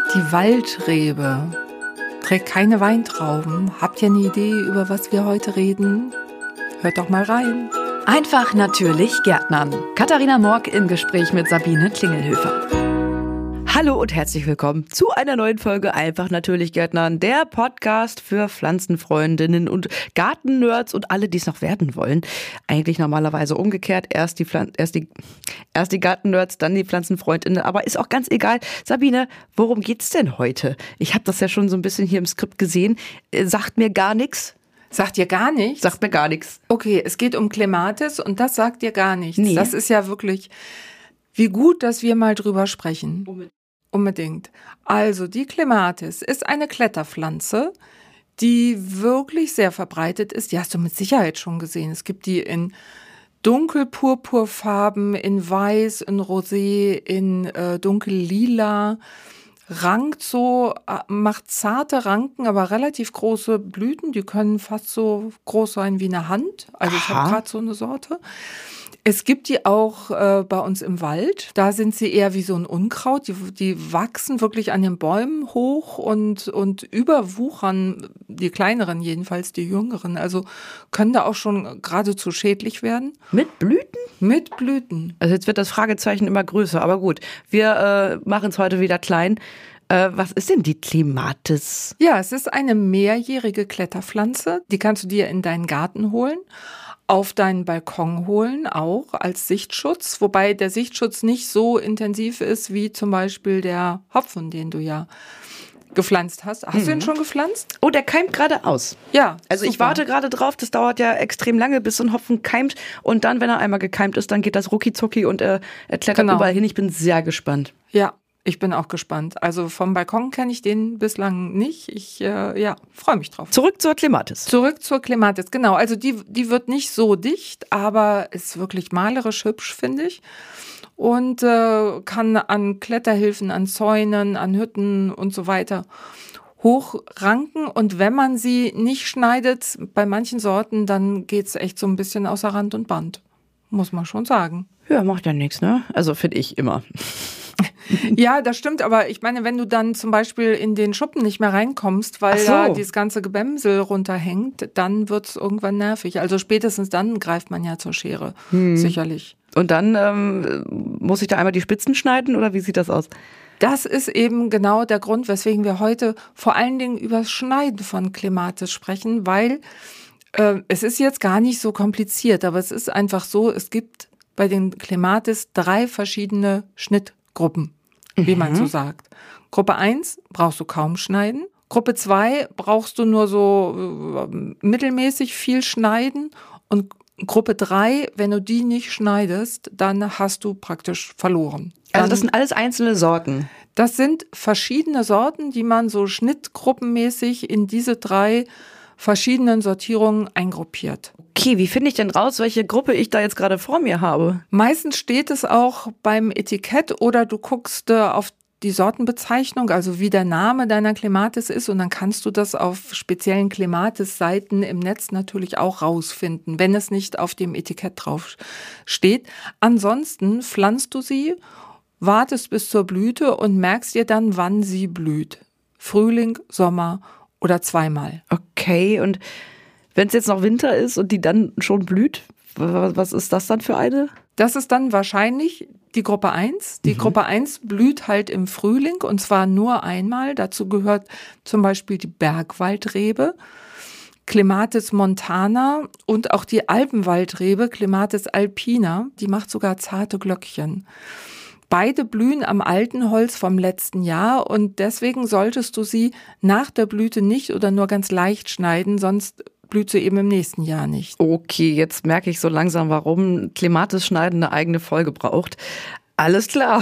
Die Waldrebe trägt keine Weintrauben. Habt ihr eine Idee, über was wir heute reden? Hört doch mal rein. Einfach natürlich Gärtnern. Katharina Morck im Gespräch mit Sabine Klingelhöfer. Hallo und herzlich willkommen zu einer neuen Folge Einfach natürlich Gärtnern, der Podcast für Pflanzenfreundinnen und Gartennerds und alle, die es noch werden wollen. Eigentlich normalerweise umgekehrt, erst die Gartennerds, dann die Pflanzenfreundinnen, aber ist auch ganz egal. Sabine, worum geht's denn heute? Ich habe das ja schon so ein bisschen hier im Skript gesehen. Sagt mir gar nichts. Sagt dir gar nichts? Sagt mir gar nichts. Okay, es geht um Clematis und das sagt dir gar nichts. Nee. Das ist ja wirklich, wie gut, dass wir mal drüber sprechen. Unbedingt. Also die Clematis ist eine Kletterpflanze, die wirklich sehr verbreitet ist. Die hast du mit Sicherheit schon gesehen. Es gibt die in dunkelpurpurfarben, in weiß, in rosé, in dunkellila. Rankt so, macht zarte Ranken, aber relativ große Blüten. Die können fast so groß sein wie eine Hand. Also ich habe gerade so eine Sorte. Es gibt die auch bei uns im Wald. Da sind sie eher wie so ein Unkraut. Die wachsen wirklich an den Bäumen hoch und überwuchern, die kleineren jedenfalls, die jüngeren. Also können da auch schon geradezu schädlich werden. Mit Blüten? Mit Blüten. Also jetzt wird das Fragezeichen immer größer, aber gut. Wir machen es heute wieder klein. Was ist denn die Clematis? Ja, es ist eine mehrjährige Kletterpflanze. Die kannst du dir in deinen Garten holen. Auf deinen Balkon holen, auch als Sichtschutz, wobei der Sichtschutz nicht so intensiv ist wie zum Beispiel der Hopfen, den du ja gepflanzt hast. Hast du ihn schon gepflanzt? Oh, der keimt gerade aus. Ja. Also super. Ich warte gerade drauf, das dauert ja extrem lange, bis so ein Hopfen keimt und dann, wenn er einmal gekeimt ist, dann geht das rucki-zucki und er klettert überall hin. Ich bin sehr gespannt. Ja. Ich bin auch gespannt. Also vom Balkon kenne ich den bislang nicht. Ich freue mich drauf. Zurück zur Clematis. Zurück zur Clematis, genau. Also die wird nicht so dicht, aber ist wirklich malerisch hübsch, finde ich. Und kann an Kletterhilfen, an Zäunen, an Hütten und so weiter hochranken. Und wenn man sie nicht schneidet, bei manchen Sorten, dann geht's echt so ein bisschen außer Rand und Band. Muss man schon sagen. Ja, macht ja nichts, ne? Also finde ich immer. Ja, das stimmt, aber ich meine, wenn du dann zum Beispiel in den Schuppen nicht mehr reinkommst, weil da dieses ganze Gebämsel runterhängt, dann wird's irgendwann nervig. Also spätestens dann greift man ja zur Schere, sicherlich. Und dann muss ich da einmal die Spitzen schneiden oder wie sieht das aus? Das ist eben genau der Grund, weswegen wir heute vor allen Dingen über das Schneiden von Clematis sprechen, weil es ist jetzt gar nicht so kompliziert, aber es ist einfach so, es gibt bei den Clematis 3 verschiedene Schnittgruppen, wie man so sagt. Gruppe 1 brauchst du kaum schneiden. Gruppe 2 brauchst du nur so mittelmäßig viel schneiden. Und Gruppe 3, wenn du die nicht schneidest, dann hast du praktisch verloren. Also das sind alles einzelne Sorten? Das sind verschiedene Sorten, die man so schnittgruppenmäßig in diese 3 verschiedenen Sortierungen eingruppiert. Okay, wie finde ich denn raus, welche Gruppe ich da jetzt gerade vor mir habe? Meistens steht es auch beim Etikett oder du guckst auf die Sortenbezeichnung, also wie der Name deiner Clematis ist, und dann kannst du das auf speziellen Clematis-Seiten im Netz natürlich auch rausfinden, wenn es nicht auf dem Etikett drauf steht. Ansonsten pflanzt du sie, wartest bis zur Blüte und merkst dir dann, wann sie blüht. Frühling, Sommer oder zweimal. Okay, und wenn es jetzt noch Winter ist und die dann schon blüht, was ist das dann für eine? Das ist dann wahrscheinlich die Gruppe 1. Die Gruppe 1 blüht halt im Frühling und zwar nur einmal. Dazu gehört zum Beispiel die Bergwaldrebe, Clematis montana und auch die Alpenwaldrebe, Clematis alpina. Die macht sogar zarte Glöckchen. Beide blühen am alten Holz vom letzten Jahr und deswegen solltest du sie nach der Blüte nicht oder nur ganz leicht schneiden, sonst blüht sie eben im nächsten Jahr nicht. Okay, jetzt merke ich so langsam, warum Clematis schneiden eine eigene Folge braucht. Alles klar.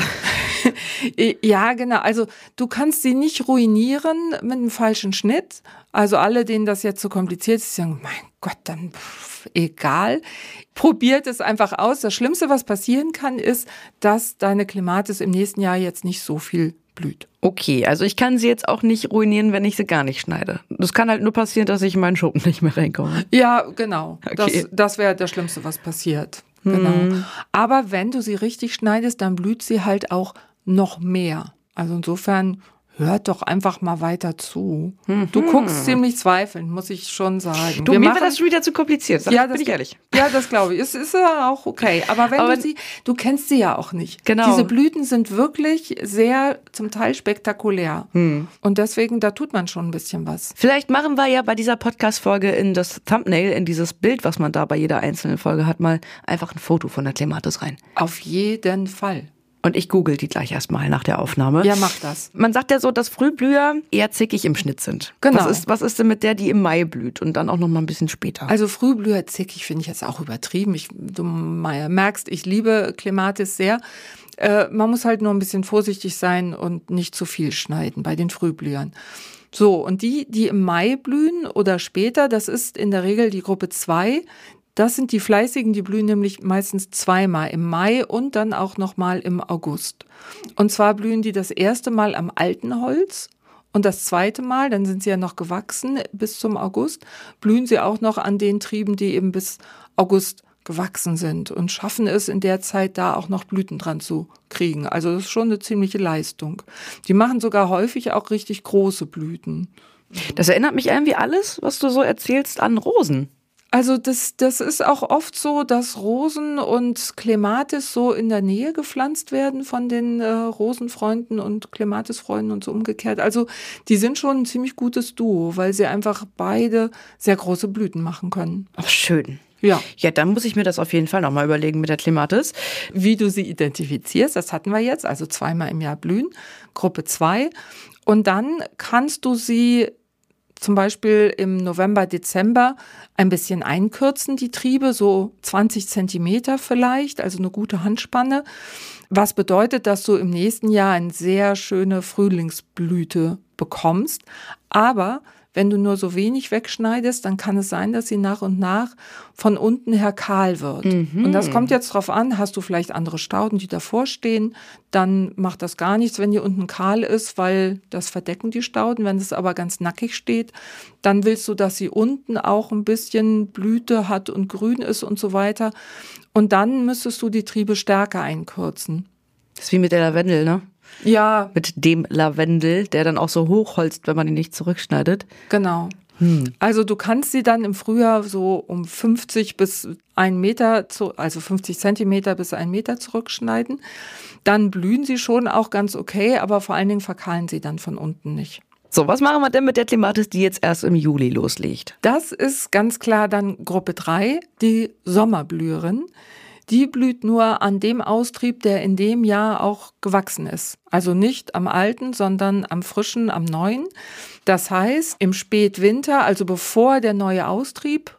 Ja, genau. Also du kannst sie nicht ruinieren mit einem falschen Schnitt. Also alle, denen das jetzt so kompliziert ist, sagen, mein Gott, dann egal. Probiert es einfach aus. Das Schlimmste, was passieren kann, ist, dass deine Clematis im nächsten Jahr jetzt nicht so viel blüht. Okay, also ich kann sie jetzt auch nicht ruinieren, wenn ich sie gar nicht schneide. Das kann halt nur passieren, dass ich in meinen Schuppen nicht mehr reinkomme. Ja, genau. Okay. Das wäre das Schlimmste, was passiert. Genau. Aber wenn du sie richtig schneidest, dann blüht sie halt auch noch mehr. Also insofern, hört doch einfach mal weiter zu. Du guckst ziemlich zweifelnd, muss ich schon sagen. Mir war das schon wieder zu kompliziert, bin ich ehrlich. Ja, das glaube ich. Es ist ja auch okay. Aber du kennst sie ja auch nicht. Genau. Diese Blüten sind wirklich sehr, zum Teil spektakulär. Und deswegen, da tut man schon ein bisschen was. Vielleicht machen wir ja bei dieser Podcast-Folge in das Thumbnail, in dieses Bild, was man da bei jeder einzelnen Folge hat, mal einfach ein Foto von der Clematis rein. Auf jeden Fall. Und ich google die gleich erstmal nach der Aufnahme. Ja, mach das. Man sagt ja so, dass Frühblüher eher zickig im Schnitt sind. Genau. Was ist denn mit der, die im Mai blüht und dann auch noch mal ein bisschen später? Also Frühblüher zickig finde ich jetzt auch übertrieben. Du merkst, ich liebe Clematis sehr. Man muss halt nur ein bisschen vorsichtig sein und nicht zu viel schneiden bei den Frühblühern. So, und die im Mai blühen oder später, das ist in der Regel die Gruppe 2. Das sind die Fleißigen, die blühen nämlich meistens zweimal im Mai und dann auch nochmal im August. Und zwar blühen die das erste Mal am alten Holz und das zweite Mal, dann sind sie ja noch gewachsen bis zum August, blühen sie auch noch an den Trieben, die eben bis August gewachsen sind und schaffen es in der Zeit da auch noch Blüten dran zu kriegen. Also das ist schon eine ziemliche Leistung. Die machen sogar häufig auch richtig große Blüten. Das erinnert mich irgendwie alles, was du so erzählst, an Rosen. Also das ist auch oft so, dass Rosen und Clematis so in der Nähe gepflanzt werden von den Rosenfreunden und Clematisfreunden und so umgekehrt. Also die sind schon ein ziemlich gutes Duo, weil sie einfach beide sehr große Blüten machen können. Ach, schön. Ja. Ja, dann muss ich mir das auf jeden Fall nochmal überlegen mit der Clematis. Wie du sie identifizierst, das hatten wir jetzt, also zweimal im Jahr blühen, Gruppe 2. Und dann kannst du sie zum Beispiel im November, Dezember ein bisschen einkürzen, die Triebe, so 20 Zentimeter vielleicht, also eine gute Handspanne. Was bedeutet, dass du im nächsten Jahr eine sehr schöne Frühlingsblüte bekommst. Aber wenn du nur so wenig wegschneidest, dann kann es sein, dass sie nach und nach von unten her kahl wird. Und das kommt jetzt drauf an, hast du vielleicht andere Stauden, die davor stehen, dann macht das gar nichts, wenn die unten kahl ist, weil das verdecken die Stauden. Wenn es aber ganz nackig steht, dann willst du, dass sie unten auch ein bisschen Blüte hat und grün ist und so weiter. Und dann müsstest du die Triebe stärker einkürzen. Das ist wie mit der Lavendel, ne? Ja. Mit dem Lavendel, der dann auch so hochholzt, wenn man ihn nicht zurückschneidet. Genau. Also du kannst sie dann im Frühjahr so um 50 bis 1 Meter, also 50 Zentimeter bis 1 Meter zurückschneiden. Dann blühen sie schon auch ganz okay, aber vor allen Dingen verkahlen sie dann von unten nicht. So, was machen wir denn mit der Clematis, die jetzt erst im Juli loslegt? Das ist ganz klar dann Gruppe 3, die Sommerblüherin. Die blüht nur an dem Austrieb, der in dem Jahr auch gewachsen ist. Also nicht am alten, sondern am frischen, am neuen. Das heißt, im Spätwinter, also bevor der neue Austrieb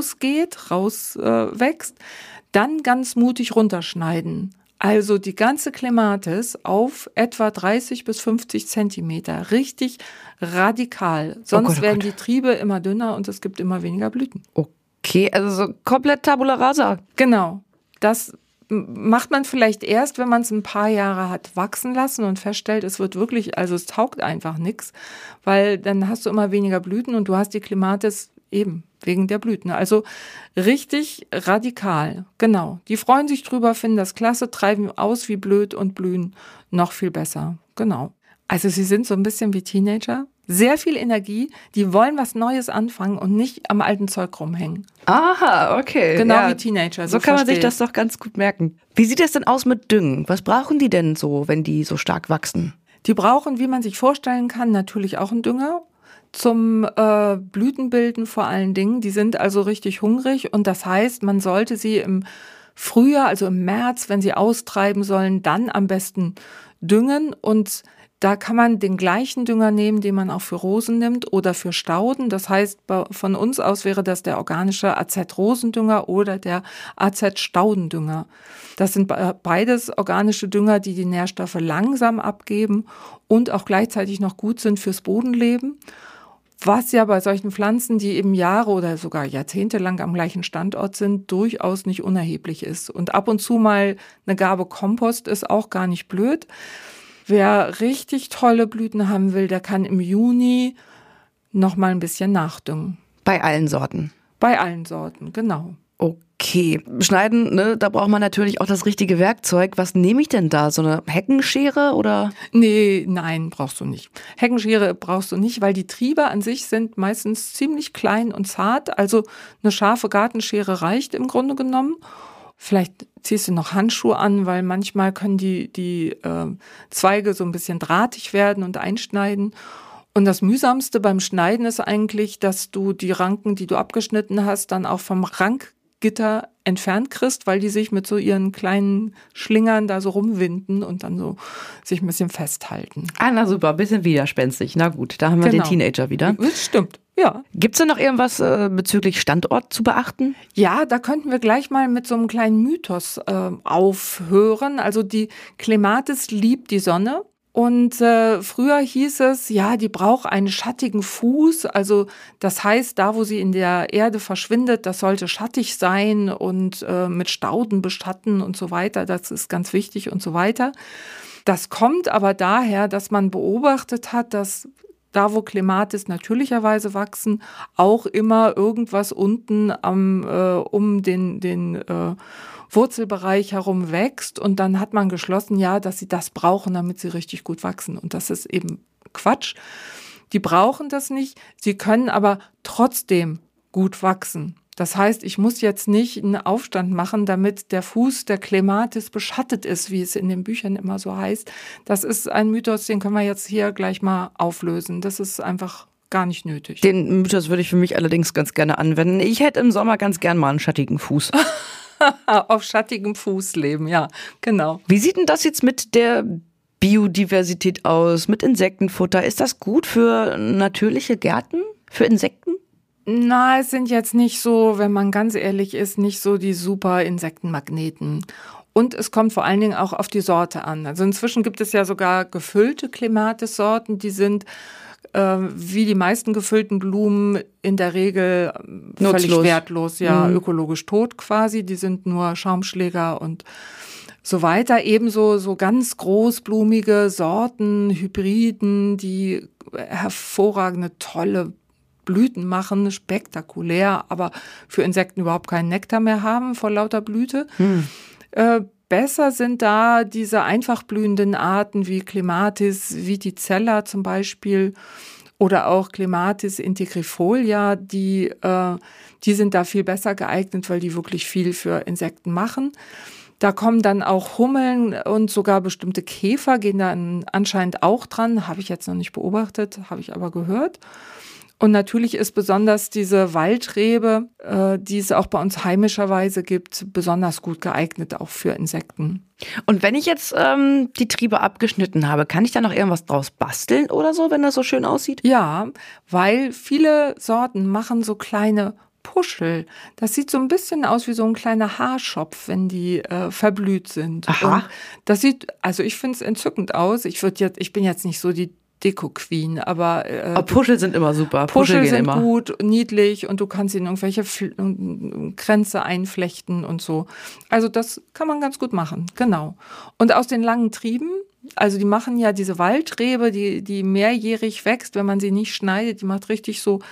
rauswächst, dann ganz mutig runterschneiden. Also die ganze Clematis auf etwa 30 bis 50 Zentimeter. Richtig radikal. Sonst werden die Triebe immer dünner und es gibt immer weniger Blüten. Okay, also so komplett Tabula rasa. Genau. Das macht man vielleicht erst, wenn man es ein paar Jahre hat wachsen lassen und feststellt, es wird wirklich, also es taugt einfach nichts, weil dann hast du immer weniger Blüten und du hast die Clematis eben wegen der Blüten. Also richtig radikal, genau. Die freuen sich drüber, finden das klasse, treiben aus wie blöd und blühen noch viel besser, genau. Also sie sind so ein bisschen wie Teenager. Sehr viel Energie, die wollen was Neues anfangen und nicht am alten Zeug rumhängen. Aha, okay. Genau wie Teenager. So kann man sich das doch ganz gut merken. Wie sieht das denn aus mit Düngen? Was brauchen die denn so, wenn die so stark wachsen? Die brauchen, wie man sich vorstellen kann, natürlich auch einen Dünger. Zum Blütenbilden vor allen Dingen. Die sind also richtig hungrig und das heißt, man sollte sie im Frühjahr, also im März, wenn sie austreiben sollen, dann am besten düngen und da kann man den gleichen Dünger nehmen, den man auch für Rosen nimmt oder für Stauden. Das heißt, von uns aus wäre das der organische AZ-Rosendünger oder der AZ-Staudendünger. Das sind beides organische Dünger, die die Nährstoffe langsam abgeben und auch gleichzeitig noch gut sind fürs Bodenleben. Was ja bei solchen Pflanzen, die eben Jahre oder sogar Jahrzehnte lang am gleichen Standort sind, durchaus nicht unerheblich ist. Und ab und zu mal eine Gabe Kompost ist auch gar nicht blöd. Wer richtig tolle Blüten haben will, der kann im Juni noch mal ein bisschen nachdüngen. Bei allen Sorten? Bei allen Sorten, genau. Okay, schneiden, ne, da braucht man natürlich auch das richtige Werkzeug. Was nehme ich denn da? So eine Heckenschere oder? Nein, brauchst du nicht. Heckenschere brauchst du nicht, weil die Triebe an sich sind meistens ziemlich klein und zart. Also eine scharfe Gartenschere reicht im Grunde genommen. Vielleicht ziehst du noch Handschuhe an, weil manchmal können die Zweige so ein bisschen drahtig werden und einschneiden. Und das Mühsamste beim Schneiden ist eigentlich, dass du die Ranken, die du abgeschnitten hast, dann auch vom Rankgitter entfernt kriegst, weil die sich mit so ihren kleinen Schlingern da so rumwinden und dann so sich ein bisschen festhalten. Ah, na super, bisschen widerspenstig. Na gut, da haben wir den Teenager wieder. Das stimmt, ja. Gibt's denn noch irgendwas bezüglich Standort zu beachten? Ja, da könnten wir gleich mal mit so einem kleinen Mythos aufhören. Also die Clematis liebt die Sonne. Und früher hieß es, ja, die braucht einen schattigen Fuß. Also das heißt, da wo sie in der Erde verschwindet, das sollte schattig sein und mit Stauden beschatten und so weiter. Das ist ganz wichtig und so weiter. Das kommt aber daher, dass man beobachtet hat, dass da, wo Clematis natürlicherweise wachsen, auch immer irgendwas unten um den Wurzelbereich herum wächst. Und dann hat man geschlossen, ja, dass sie das brauchen, damit sie richtig gut wachsen. Und das ist eben Quatsch. Die brauchen das nicht. Sie können aber trotzdem gut wachsen. Das heißt, ich muss jetzt nicht einen Aufstand machen, damit der Fuß der Clematis beschattet ist, wie es in den Büchern immer so heißt. Das ist ein Mythos, den können wir jetzt hier gleich mal auflösen. Das ist einfach gar nicht nötig. Den Mythos würde ich für mich allerdings ganz gerne anwenden. Ich hätte im Sommer ganz gern mal einen schattigen Fuß. Auf schattigem Fuß leben, ja, genau. Wie sieht denn das jetzt mit der Biodiversität aus, mit Insektenfutter? Ist das gut für natürliche Gärten, für Insekten? Na, es sind jetzt nicht so, wenn man ganz ehrlich ist, nicht so die super Insektenmagneten. Und es kommt vor allen Dingen auch auf die Sorte an. Also inzwischen gibt es ja sogar gefüllte Clematis-Sorten, die sind wie die meisten gefüllten Blumen in der Regel völlig wertlos, ja, ökologisch tot quasi. Die sind nur Schaumschläger und so weiter. Ebenso so ganz großblumige Sorten, Hybriden, die hervorragende, tolle Blüten machen, spektakulär, aber für Insekten überhaupt keinen Nektar mehr haben vor lauter Blüte. Besser sind da diese einfach blühenden Arten wie Clematis viticella zum Beispiel oder auch Clematis integrifolia, die sind da viel besser geeignet, weil die wirklich viel für Insekten machen. Da kommen dann auch Hummeln und sogar bestimmte Käfer gehen da anscheinend auch dran. Habe ich jetzt noch nicht beobachtet, habe ich aber gehört. Und natürlich ist besonders diese Waldrebe, die es auch bei uns heimischerweise gibt, besonders gut geeignet auch für Insekten. Und wenn ich jetzt die Triebe abgeschnitten habe, kann ich da noch irgendwas draus basteln oder so, wenn das so schön aussieht? Ja, weil viele Sorten machen so kleine Puschel. Das sieht so ein bisschen aus wie so ein kleiner Haarschopf, wenn die verblüht sind. Aha. Und das sieht, also ich finde es entzückend aus. Ich bin jetzt nicht so die Deko-Queen, aber Puschel sind immer super. Puschel gehen sind immer gut, niedlich und du kannst ihnen irgendwelche Kränze einflechten und so. Also das kann man ganz gut machen, genau. Und aus den langen Trieben, also die machen ja diese Waldrebe, die mehrjährig wächst, wenn man sie nicht schneidet, die macht richtig so,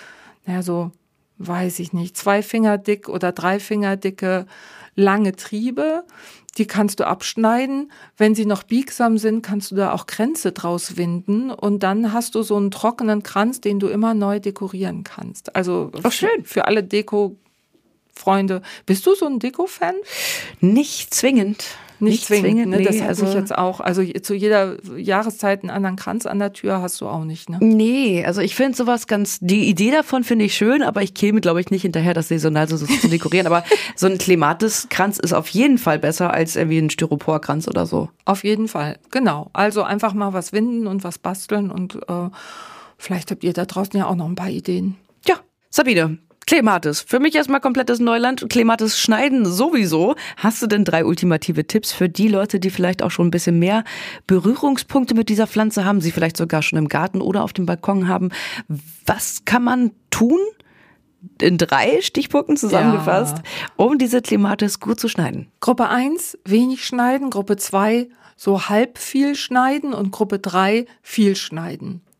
weiß ich nicht, 2 Finger dick oder 3 Finger dicke lange Triebe. Die kannst du abschneiden. Wenn sie noch biegsam sind, kannst du da auch Kränze draus winden. Und dann hast du so einen trockenen Kranz, den du immer neu dekorieren kannst. Also schön. Für alle Deko-Freunde. Bist du so ein Deko-Fan? Nicht zwingend. Nicht zwingend, ne? Nee, Das hat mich jetzt auch. Also zu jeder Jahreszeit einen anderen Kranz an der Tür hast du auch nicht, ne? Nee, also ich finde sowas die Idee davon finde ich schön, aber ich käme, glaube ich, nicht hinterher, das saisonal so zu dekorieren. Aber so ein Clematis-Kranz ist auf jeden Fall besser als irgendwie ein Styroporkranz oder so. Auf jeden Fall, genau. Also einfach mal was winden und was basteln und vielleicht habt ihr da draußen ja auch noch ein paar Ideen. Ja, Sabine. Clematis, für mich erstmal komplettes Neuland. Clematis schneiden sowieso. Hast du denn 3 ultimative Tipps für die Leute, die vielleicht auch schon ein bisschen mehr Berührungspunkte mit dieser Pflanze haben, sie vielleicht sogar schon im Garten oder auf dem Balkon haben? Was kann man tun, in 3 Stichpunkten zusammengefasst, um diese Clematis gut zu schneiden? Gruppe 1, wenig schneiden. Gruppe 2, so halb viel schneiden. Und Gruppe 3, viel schneiden.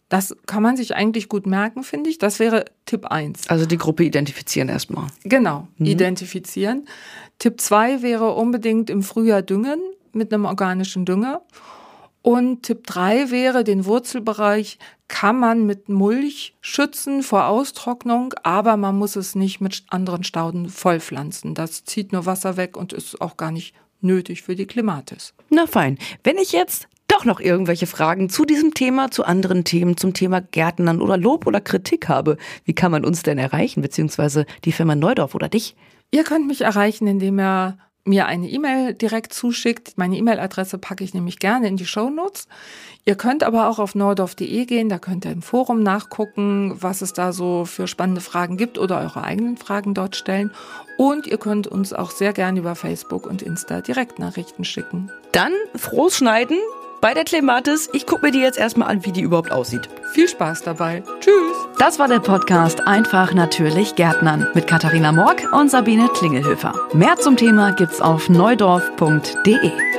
Das kann man sich eigentlich gut merken, finde ich. Das wäre Tipp 1. Also die Gruppe identifizieren erstmal. Genau, identifizieren. Tipp 2 wäre unbedingt im Frühjahr düngen mit einem organischen Dünger. Und Tipp 3 wäre, den Wurzelbereich kann man mit Mulch schützen vor Austrocknung, aber man muss es nicht mit anderen Stauden vollpflanzen. Das zieht nur Wasser weg und ist auch gar nicht nötig für die Clematis. Na fein. Wenn ich jetzt doch noch irgendwelche Fragen zu diesem Thema, zu anderen Themen, zum Thema Gärtnern oder Lob oder Kritik habe, wie kann man uns denn erreichen, beziehungsweise die Firma Neudorf oder dich? Ihr könnt mich erreichen, indem ihr mir eine E-Mail direkt zuschickt. Meine E-Mail-Adresse packe ich nämlich gerne in die Shownotes. Ihr könnt aber auch auf neudorf.de gehen, da könnt ihr im Forum nachgucken, was es da so für spannende Fragen gibt oder eure eigenen Fragen dort stellen. Und ihr könnt uns auch sehr gerne über Facebook und Insta Direktnachrichten schicken. Dann frohes Schneiden bei der Clematis. Ich gucke mir die jetzt erstmal an, wie die überhaupt aussieht. Viel Spaß dabei. Tschüss. Das war der Podcast Einfach natürlich Gärtnern mit Katharina Morck und Sabine Klingelhöfer. Mehr zum Thema gibt's auf neudorf.de.